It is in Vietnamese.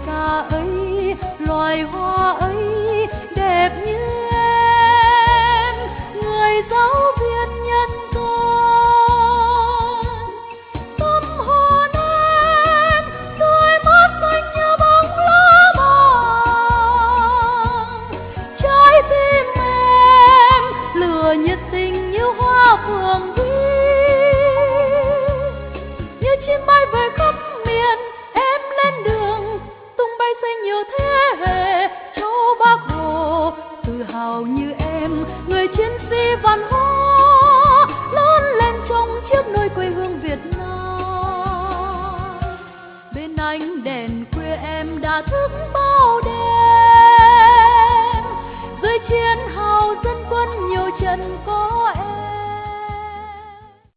xa ấy, loài hoa ấy đẹp như em, người giáo viên nhân gian. Tâm hồn em, đôi mắt xanh như bóng lá vàng, trái tim em lửa nhiệt tình như hoa phượng vi. Như chim bay về khắp miền, em lên đường tung bay xanh nhiều thế hệ. Cháu Bác Hồ tự hào như em, người chiến sĩ văn hóa